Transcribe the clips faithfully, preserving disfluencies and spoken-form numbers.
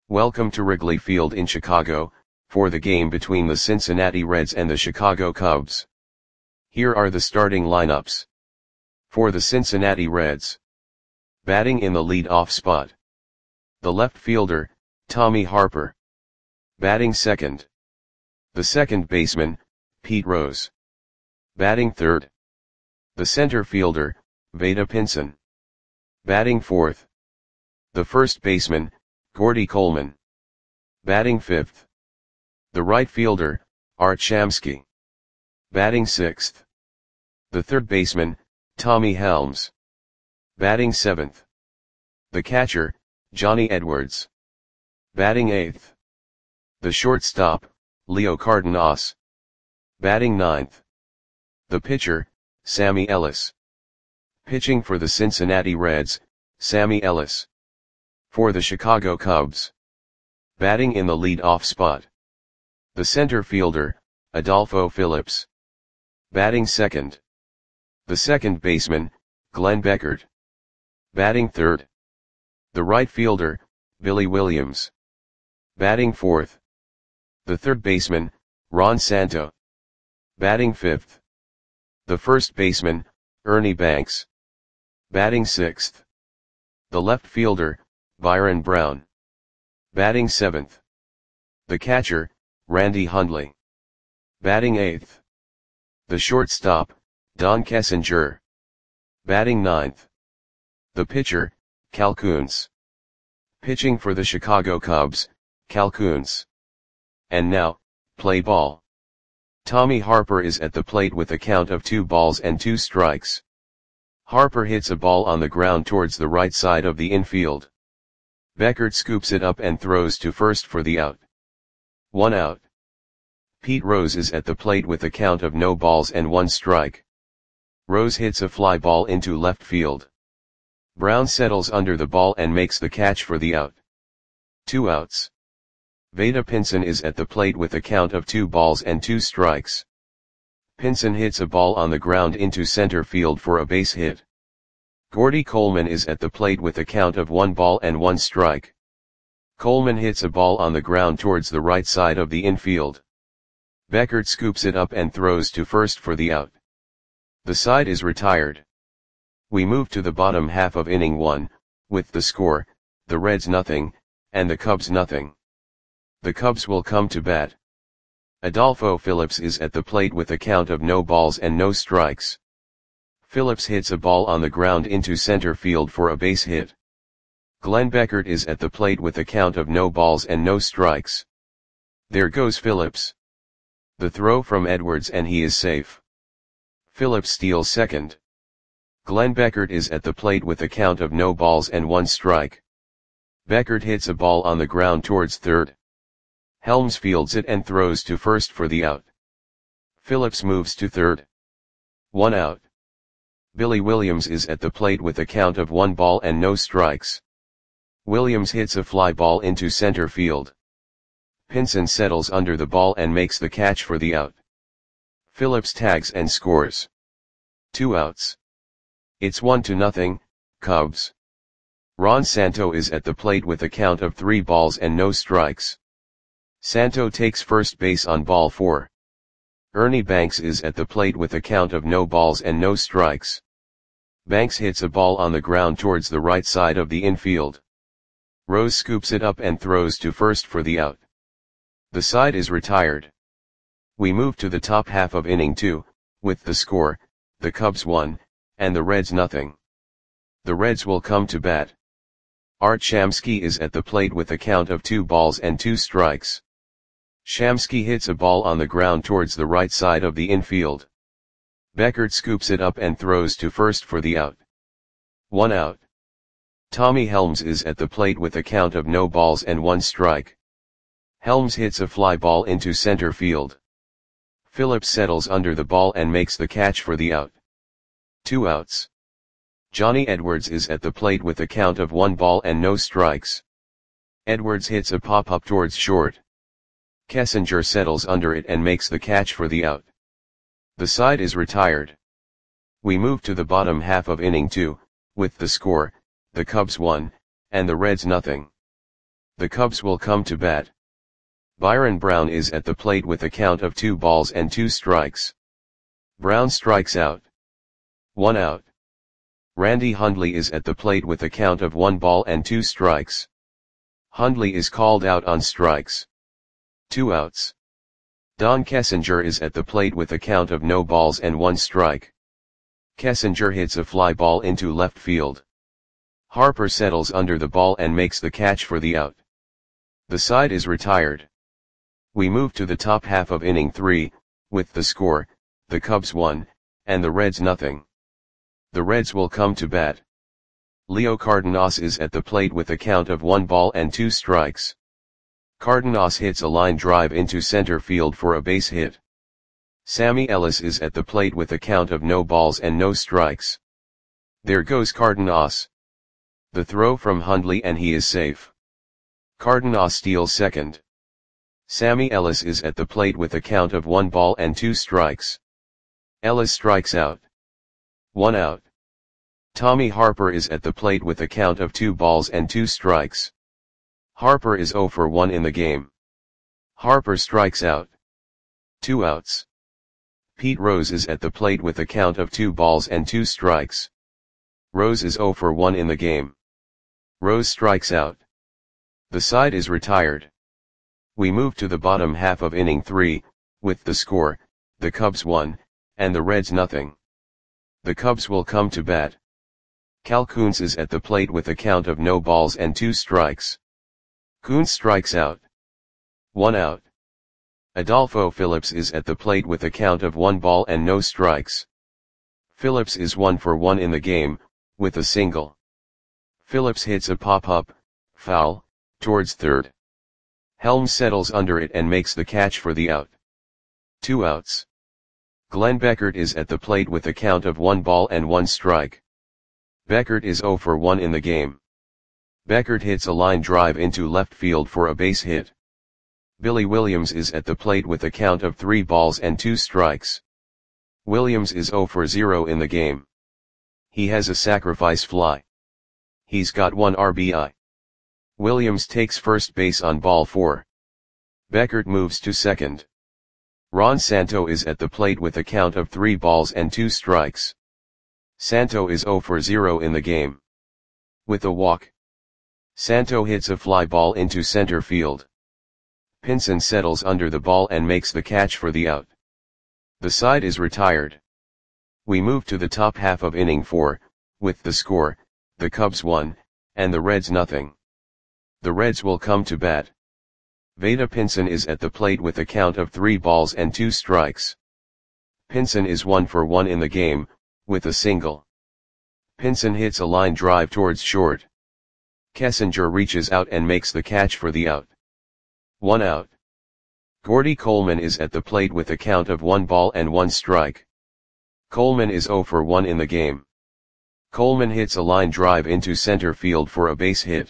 Welcome to Wrigley Field in Chicago, for the game between the Cincinnati Reds and the Chicago Cubs. Here are the starting lineups. For the Cincinnati Reds. Batting in the lead-off spot. The left fielder, Tommy Harper. Batting second. The second baseman, Pete Rose. Batting third. The center fielder, Vada Pinson. Batting fourth. The first baseman, Gordy Coleman. Batting fifth. The right fielder, Art Shamsky. Batting sixth. The third baseman, Tommy Helms. Batting seventh. The catcher, Johnny Edwards. Batting eighth. The shortstop, Leo Cardenas. Batting ninth. The pitcher, Sammy Ellis. Pitching for the Cincinnati Reds, Sammy Ellis. For the Chicago Cubs. Batting in the lead-off spot. The center fielder, Adolfo Phillips. Batting second. The second baseman, Glenn Beckert. Batting third. The right fielder, Billy Williams. Batting fourth. The third baseman, Ron Santo. Batting fifth. The first baseman, Ernie Banks. Batting sixth. The left fielder, Byron Brown. Batting seventh. The catcher, Randy Hundley. Batting eighth. The shortstop, Don Kessinger. Batting ninth. The pitcher, Cal Kuntz. Pitching for the Chicago Cubs, Cal Kuntz. And now, play ball. Tommy Harper is at the plate with a count of two balls and two strikes. Harper hits a ball on the ground towards the right side of the infield. Beckert scoops it up and throws to first for the out. One out. Pete Rose is at the plate with a count of no balls and one strike. Rose hits a fly ball into left field. Brown settles under the ball and makes the catch for the out. Two outs. Vada Pinson is at the plate with a count of two balls and two strikes. Pinson hits a ball on the ground into center field for a base hit. Gordy Coleman is at the plate with a count of one ball and one strike. Coleman hits a ball on the ground towards the right side of the infield. Beckert scoops it up and throws to first for the out. The side is retired. We move to the bottom half of inning one, with the score, the Reds nothing, and the Cubs nothing. The Cubs will come to bat. Adolfo Phillips is at the plate with a count of no balls and no strikes. Phillips hits a ball on the ground into center field for a base hit. Glenn Beckert is at the plate with a count of no balls and no strikes. There goes Phillips. The throw from Edwards and he is safe. Phillips steals second. Glenn Beckert is at the plate with a count of no balls and one strike. Beckert hits a ball on the ground towards third. Helms fields it and throws to first for the out. Phillips moves to third. One out. Billy Williams is at the plate with a count of one ball and no strikes. Williams hits a fly ball into center field. Pinson settles under the ball and makes the catch for the out. Phillips tags and scores. Two outs. It's one to nothing, Cubs. Ron Santo is at the plate with a count of three balls and no strikes. Santo takes first base on ball four. Ernie Banks is at the plate with a count of no balls and no strikes. Banks hits a ball on the ground towards the right side of the infield. Rose scoops it up and throws to first for the out. The side is retired. We move to the top half of inning two, with the score, the Cubs one, and the Reds nothing. The Reds will come to bat. Art Shamsky is at the plate with a count of two balls and two strikes. Shamsky hits a ball on the ground towards the right side of the infield. Beckert scoops it up and throws to first for the out. One out. Tommy Helms is at the plate with a count of no balls and one strike. Helms hits a fly ball into center field. Phillips settles under the ball and makes the catch for the out. Two outs. Johnny Edwards is at the plate with a count of one ball and no strikes. Edwards hits a pop-up towards short. Kessinger settles under it and makes the catch for the out. The side is retired. We move to the bottom half of inning two, with the score, the Cubs one, and the Reds nothing. The Cubs will come to bat. Byron Brown is at the plate with a count of two balls and two strikes. Brown strikes out. One out. Randy Hundley is at the plate with a count of one ball and two strikes. Hundley is called out on strikes. Two outs. Don Kessinger is at the plate with a count of no balls and one strike. Kessinger hits a fly ball into left field. Harper settles under the ball and makes the catch for the out. The side is retired. We move to the top half of inning three, with the score, the Cubs one, and the Reds nothing. The Reds will come to bat. Leo Cardenas is at the plate with a count of one ball and two strikes. Cardenas hits a line drive into center field for a base hit. Sammy Ellis is at the plate with a count of no balls and no strikes. There goes Cardenas. The throw from Hundley and he is safe. Cardenas steals second. Sammy Ellis is at the plate with a count of one ball and two strikes. Ellis strikes out. One out. Tommy Harper is at the plate with a count of two balls and two strikes. Harper is zero for one in the game. Harper strikes out. Two outs. Pete Rose is at the plate with a count of two balls and two strikes. Rose is zero for one in the game. Rose strikes out. The side is retired. We move to the bottom half of inning three, with the score, the Cubs one, and the Reds nothing. The Cubs will come to bat. Cal Koons is at the plate with a count of no balls and two strikes. Koons strikes out. One out. Adolfo Phillips is at the plate with a count of one ball and no strikes. Phillips is one for one in the game, with a single. Phillips hits a pop-up, foul, towards third. Helms settles under it and makes the catch for the out. Two outs. Glenn Beckert is at the plate with a count of one ball and one strike. Beckert is zero for one in the game. Beckert hits a line drive into left field for a base hit. Billy Williams is at the plate with a count of three balls and two strikes. Williams is zero for zero in the game. He has a sacrifice fly. He's got one R B I. Williams takes first base on ball four. Beckert moves to second. Ron Santo is at the plate with a count of three balls and two strikes. Santo is zero for zero in the game. With a walk. Santo hits a fly ball into center field. Pinson settles under the ball and makes the catch for the out. The side is retired. We move to the top half of inning four, with the score, the Cubs one, and the Reds nothing. The Reds will come to bat. Vada Pinson is at the plate with a count of three balls and two strikes. Pinson is one for one in the game, with a single. Pinson hits a line drive towards short. Kessinger reaches out and makes the catch for the out. One out. Gordy Coleman is at the plate with a count of one ball and one strike. Coleman is zero for one in the game. Coleman hits a line drive into center field for a base hit.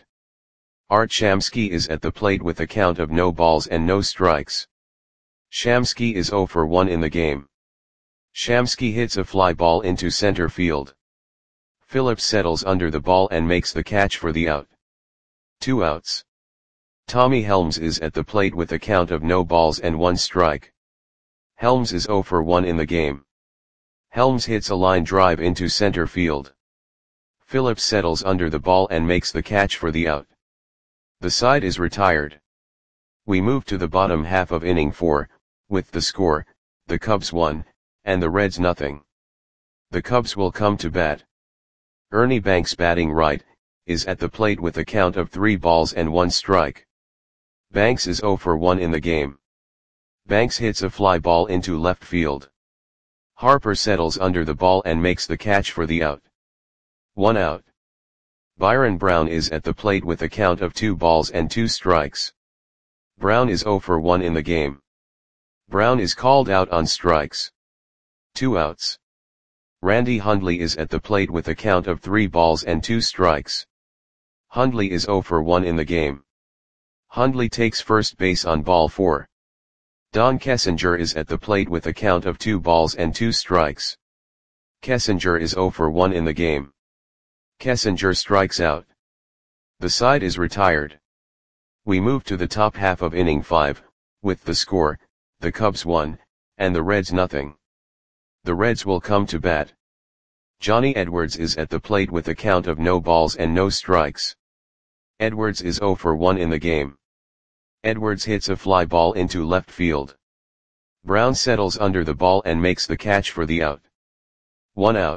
Art Shamsky is at the plate with a count of no balls and no strikes. Shamsky is zero for one in the game. Shamsky hits a fly ball into center field. Phillips settles under the ball and makes the catch for the out. Two outs. Tommy Helms is at the plate with a count of no balls and one strike. Helms is zero for one in the game. Helms hits a line drive into center field. Phillips settles under the ball and makes the catch for the out. The side is retired. We move to the bottom half of inning four, with the score, the Cubs one, and the Reds nothing. The Cubs will come to bat. Ernie Banks, batting right, is at the plate with a count of three balls and one strike. Banks is zero for one in the game. Banks hits a fly ball into left field. Harper settles under the ball and makes the catch for the out. One out. Byron Brown is at the plate with a count of two balls and two strikes. Brown is zero for one in the game. Brown is called out on strikes. Two outs. Randy Hundley is at the plate with a count of three balls and two strikes. Hundley is zero for one in the game. Hundley takes first base on ball four. Don Kessinger is at the plate with a count of two balls and two strikes. Kessinger is zero for one in the game. Kessinger strikes out. The side is retired. We move to the top half of inning five, with the score, the Cubs one, and the Reds nothing. The Reds will come to bat. Johnny Edwards is at the plate with a count of no balls and no strikes. Edwards is oh for one in the game. Edwards hits a fly ball into left field. Brown settles under the ball and makes the catch for the out. One out.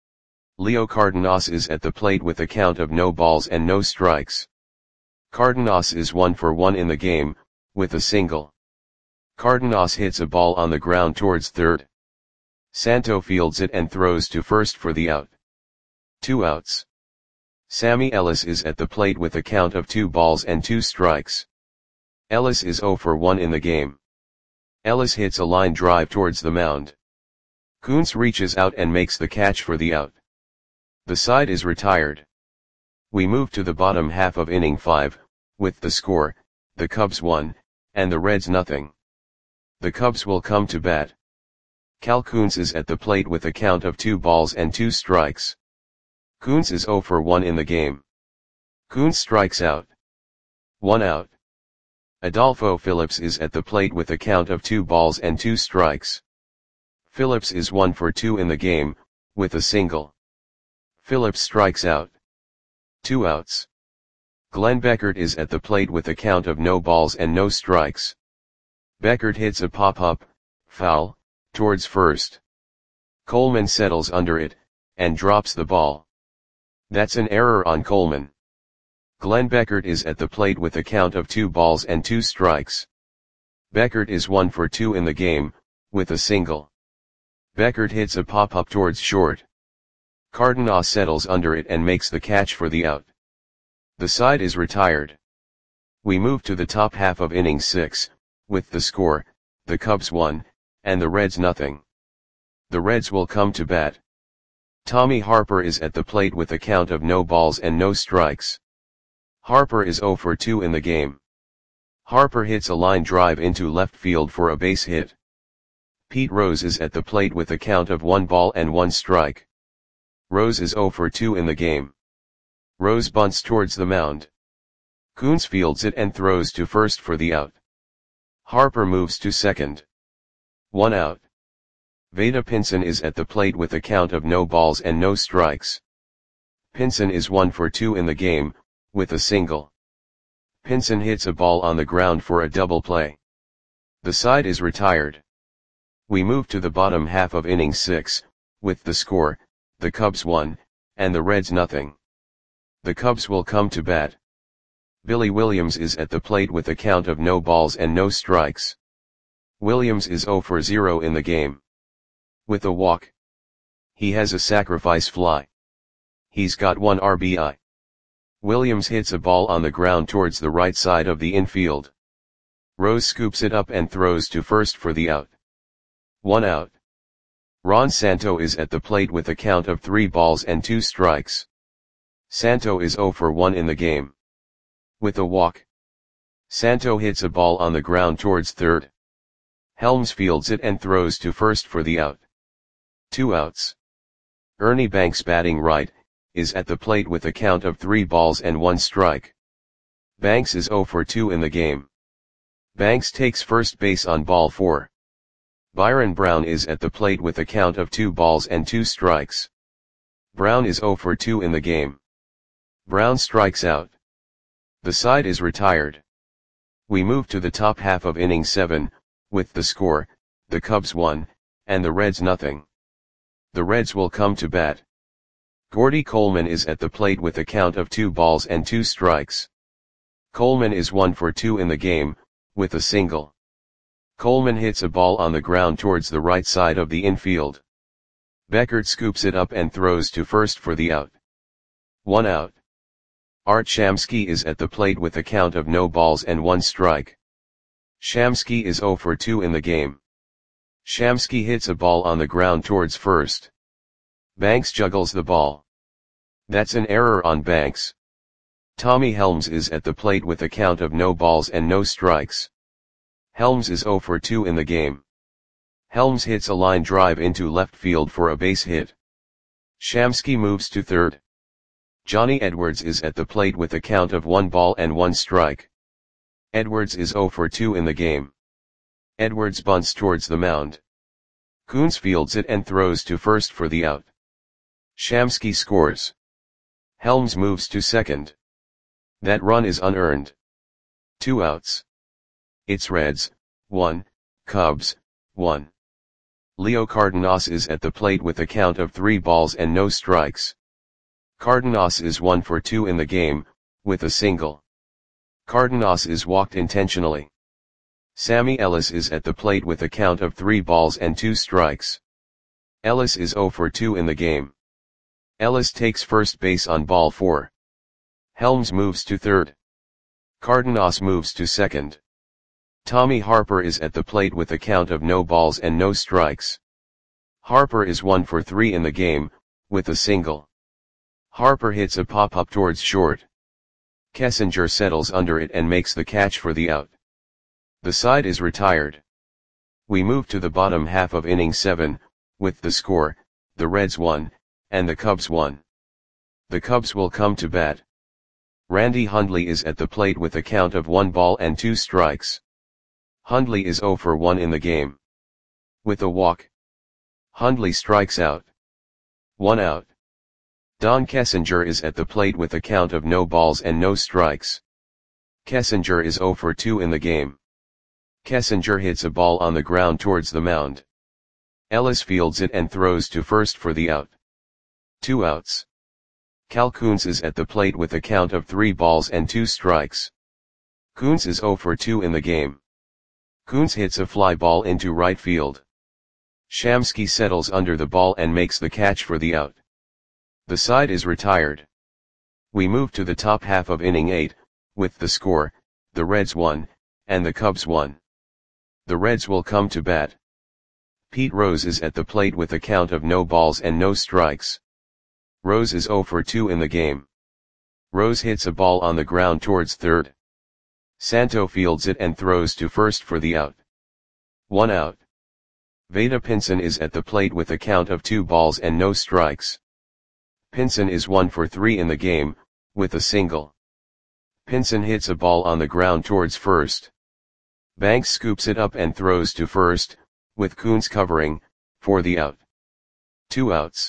Leo Cardenas is at the plate with a count of no balls and no strikes. Cardenas is one for one in the game, with a single. Cardenas hits a ball on the ground towards third. Santo fields it and throws to first for the out. Two outs. Sammy Ellis is at the plate with a count of two balls and two strikes. Ellis is oh for one in the game. Ellis hits a line drive towards the mound. Kuntz reaches out and makes the catch for the out. The side is retired. We move to the bottom half of inning five, with the score, the Cubs one, and the Reds nothing. The Cubs will come to bat. Cal Kuntz is at the plate with a count of two balls and two strikes. Kuntz is oh for one in the game. Kuntz strikes out. One out. Adolfo Phillips is at the plate with a count of two balls and two strikes. Phillips is one for two in the game, with a single. Phillips strikes out. Two outs. Glenn Beckert is at the plate with a count of no balls and no strikes. Beckert hits a pop-up, foul, towards first. Coleman settles under it, and drops the ball. That's an error on Coleman. Glenn Beckert is at the plate with a count of two balls and two strikes. Beckert is one for two in the game, with a single. Beckert hits a pop-up towards short. Cardenas settles under it and makes the catch for the out. The side is retired. We move to the top half of inning six, with the score, the Cubs one, and the Reds nothing. The Reds will come to bat. Tommy Harper is at the plate with a count of no balls and no strikes. Harper is oh for two in the game. Harper hits a line drive into left field for a base hit. Pete Rose is at the plate with a count of one ball and one strike. Rose is oh for two in the game. Rose bunts towards the mound. Kuntz fields it and throws to first for the out. Harper moves to second. One out. Vada Pinson is at the plate with a count of no balls and no strikes. Pinson is one for two in the game, with a single. Pinson hits a ball on the ground for a double play. The side is retired. We move to the bottom half of inning six, with the score, the Cubs one, and the Reds nothing. The Cubs will come to bat. Billy Williams is at the plate with a count of no balls and no strikes. Williams is oh for zero in the game. With a walk. He has a sacrifice fly. He's got one R B I. Williams hits a ball on the ground towards the right side of the infield. Rose scoops it up and throws to first for the out. One out. Ron Santo is at the plate with a count of three balls and two strikes. Santo is oh for one in the game. With a walk. Santo hits a ball on the ground towards third. Helms fields it and throws to first for the out. Two outs. Ernie Banks, batting right, is at the plate with a count of three balls and one strike. Banks is oh for two in the game. Banks takes first base on ball four. Byron Brown is at the plate with a count of two balls and two strikes. Brown is oh for two in the game. Brown strikes out. The side is retired. We move to the top half of inning seven, with the score, the Cubs one, and the Reds nothing. The Reds will come to bat. Gordy Coleman is at the plate with a count of two balls and two strikes. Coleman is one for two in the game, with a single. Coleman hits a ball on the ground towards the right side of the infield. Beckert scoops it up and throws to first for the out. One out. Art Shamsky is at the plate with a count of no balls and one strike. Shamsky is oh for two in the game. Shamsky hits a ball on the ground towards first. Banks juggles the ball. That's an error on Banks. Tommy Helms is at the plate with a count of no balls and no strikes. Helms is oh for two in the game. Helms hits a line drive into left field for a base hit. Shamsky moves to third. Johnny Edwards is at the plate with a count of one ball and one strike. Edwards is zero for two in the game. Edwards bunts towards the mound. Coons fields it and throws to first for the out. Shamsky scores. Helms moves to second. That run is unearned. Two outs. It's Reds, one, Cubs, one. Leo Cardenas is at the plate with a count of three balls and no strikes. Cardenas is one for two in the game, with a single. Cardenas is walked intentionally. Sammy Ellis is at the plate with a count of three balls and two strikes. Ellis is zero for two in the game. Ellis takes first base on ball four. Helms moves to third. Cardenas moves to second. Tommy Harper is at the plate with a count of no balls and no strikes. Harper is one for three in the game, with a single. Harper hits a pop-up towards short. Kessinger settles under it and makes the catch for the out. The side is retired. We move to the bottom half of inning seven, with the score, the Reds won, and the Cubs won. The Cubs will come to bat. Randy Hundley is at the plate with a count of one ball and two strikes. Hundley is zero for one in the game. With a walk, Hundley strikes out. One out. Don Kessinger is at the plate with a count of no balls and no strikes. Kessinger is zero for two in the game. Kessinger hits a ball on the ground towards the mound. Ellis fields it and throws to first for the out. Two outs. Cal Coons is at the plate with a count of three balls and two strikes. Coons is zero for two in the game. Coons hits a fly ball into right field. Shamsky settles under the ball and makes the catch for the out. The side is retired. We move to the top half of inning eight, with the score, the Reds won, and the Cubs won. The Reds will come to bat. Pete Rose is at the plate with a count of no balls and no strikes. Rose is zero for two in the game. Rose hits a ball on the ground towards third. Santo fields it and throws to first for the out. One out. Vada Pinson is at the plate with a count of two balls and no strikes. Pinson is one for three in the game, with a single. Pinson hits a ball on the ground towards first. Banks scoops it up and throws to first, with Coons covering, for the out. Two outs.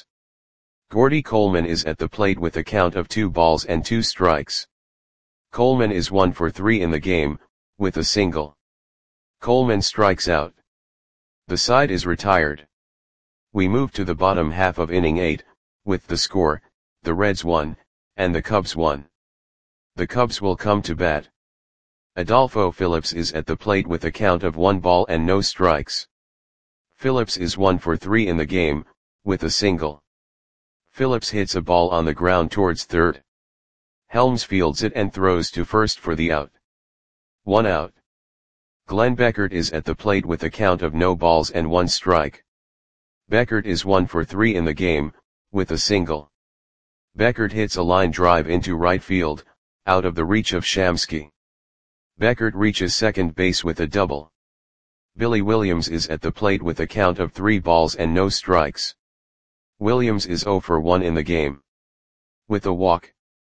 Gordy Coleman is at the plate with a count of two balls and two strikes. Coleman is one for three in the game, with a single. Coleman strikes out. The side is retired. We move to the bottom half of inning eight, with the score, the Reds won, and the Cubs won. The Cubs will come to bat. Adolfo Phillips is at the plate with a count of one ball and no strikes. Phillips is one for three in the game, with a single. Phillips hits a ball on the ground towards third. Helms fields it and throws to first for the out. One out. Glenn Beckert is at the plate with a count of no balls and one strike. Beckert is one for three in the game, with a single. Beckert hits a line drive into right field, out of the reach of Shamsky. Beckert reaches second base with a double. Billy Williams is at the plate with a count of three balls and no strikes. Williams is zero for one in the game. With a walk.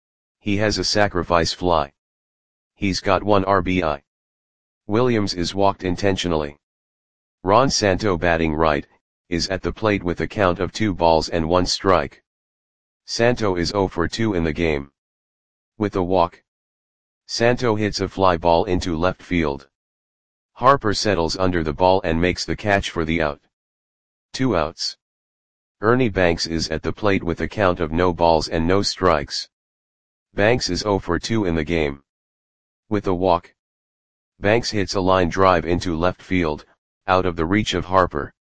He has a sacrifice fly. He's got one R B I. Williams is walked intentionally. Ron Santo, batting right, is at the plate with a count of two balls and one strike. Santo is zero for two in the game. With a walk. Santo hits a fly ball into left field. Harper settles under the ball and makes the catch for the out. Two outs. Ernie Banks is at the plate with a count of no balls and no strikes. Banks is zero for two in the game. With a walk. Banks hits a line drive into left field, out of the reach of Harper.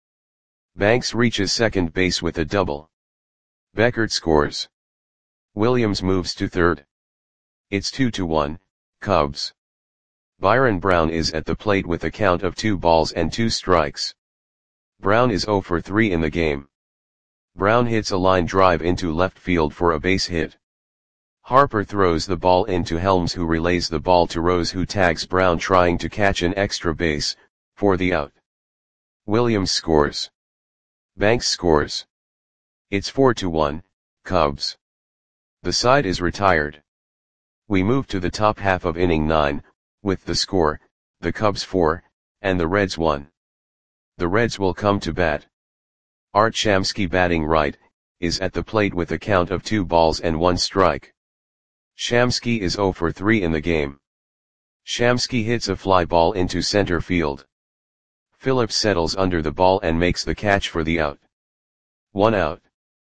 Banks reaches second base with a double. Beckert scores. Williams moves to third. It's two to one, Cubs. Byron Brown is at the plate with a count of two balls and two strikes. Brown is zero for three in the game. Brown hits a line drive into left field for a base hit. Harper throws the ball into Helms, who relays the ball to Rose, who tags Brown trying to catch an extra base, for the out. Williams scores. Banks scores. It's four to one, Cubs. The side is retired. We move to the top half of inning nine, with the score, the Cubs four, and the Reds one. The Reds will come to bat. Art Shamsky, batting right, is at the plate with a count of two balls and one strike. Shamsky is zero for three in the game. Shamsky hits a fly ball into center field. Phillips settles under the ball and makes the catch for the out. One out.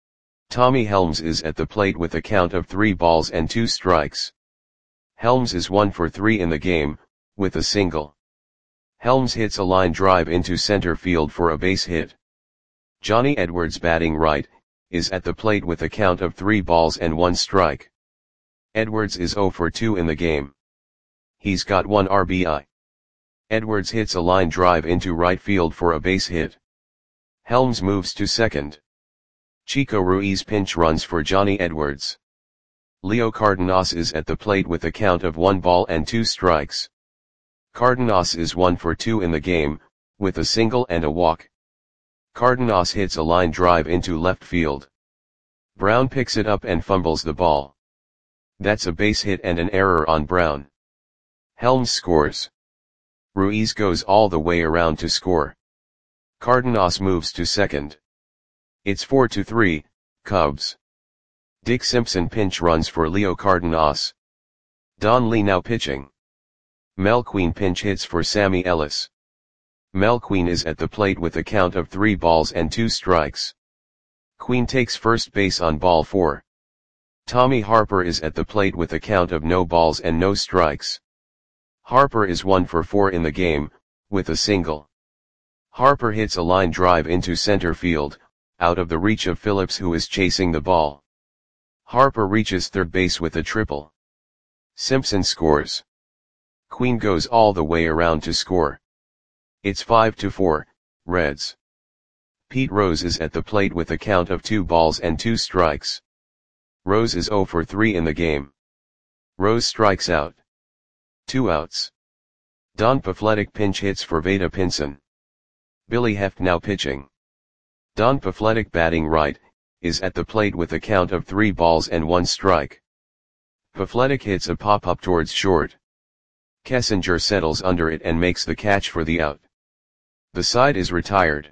Tommy Helms is at the plate with a count of three balls and two strikes. Helms is one for three in the game, with a single. Helms hits a line drive into center field for a base hit. Johnny Edwards, batting right, is at the plate with a count of three balls and one strike. Edwards is zero for two in the game. He's got one R B I. Edwards hits a line drive into right field for a base hit. Helms moves to second. Chico Ruiz pinch runs for Johnny Edwards. Leo Cardenas is at the plate with a count of one ball and two strikes. Cardenas is one for two in the game, with a single and a walk. Cardenas hits a line drive into left field. Brown picks it up and fumbles the ball. That's a base hit and an error on Brown. Helms scores. Ruiz goes all the way around to score. Cardenas moves to second. It's four to three, Cubs. Dick Simpson pinch runs for Leo Cardenas. Don Lee now pitching. Mel Queen pinch hits for Sammy Ellis. Mel Queen is at the plate with a count of three balls and two strikes. Queen takes first base on ball four. Tommy Harper is at the plate with a count of no balls and no strikes. Harper is one for four in the game, with a single. Harper hits a line drive into center field, out of the reach of Phillips, who is chasing the ball. Harper reaches third base with a triple. Simpson scores. Queen goes all the way around to score. It's five to four, Reds. Pete Rose is at the plate with a count of two balls and two strikes. Rose is zero for three in the game. Rose strikes out. Two outs. Don Pafletic pinch hits for Vada Pinson. Billy Heft now pitching. Don Pafletic, batting right, is at the plate with a count of three balls and one strike. Pafletic hits a pop-up towards short. Kessinger settles under it and makes the catch for the out. The side is retired.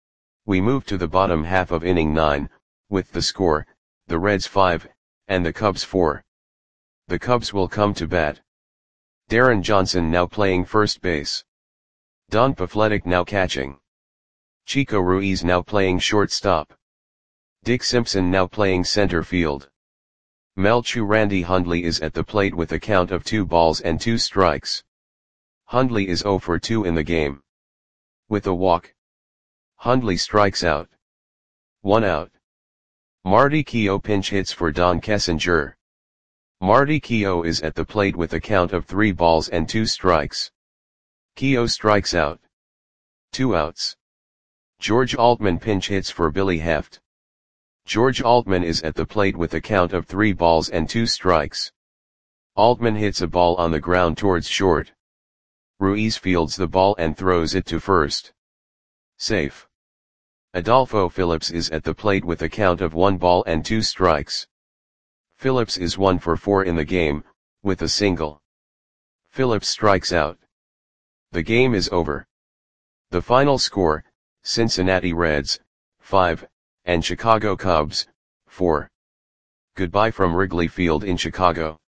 We move to the bottom half of inning nine, with the score, the Reds five, and the Cubs four. The Cubs will come to bat. Darren Johnson now playing first base. Don Pafletic now catching. Chico Ruiz now playing shortstop. Dick Simpson now playing center field. Melchu Randy Hundley is at the plate with a count of two balls and two strikes. Hundley is zero for two in the game. With a walk. Hundley strikes out. One out. Marty Keough pinch hits for Don Kessinger. Marty Keough is at the plate with a count of three balls and two strikes. Keough strikes out. Two outs. George Altman pinch hits for Billy Heft. George Altman is at the plate with a count of three balls and two strikes. Altman hits a ball on the ground towards short. Ruiz fields the ball and throws it to first. Safe. Adolfo Phillips is at the plate with a count of one ball and two strikes. Phillips is one for four in the game, with a single. Phillips strikes out. The game is over. The final score, Cincinnati Reds, five, and Chicago Cubs, four. Goodbye from Wrigley Field in Chicago.